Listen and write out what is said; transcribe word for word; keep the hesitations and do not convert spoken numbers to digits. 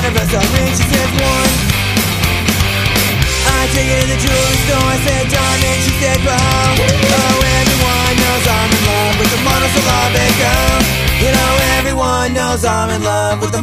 of us are rich, she says one. I take her to the jewelry store, I said diamond, she said pearl. Oh, everyone knows I'm in love with the Mona Salabe girl. You know everyone knows I'm in love with the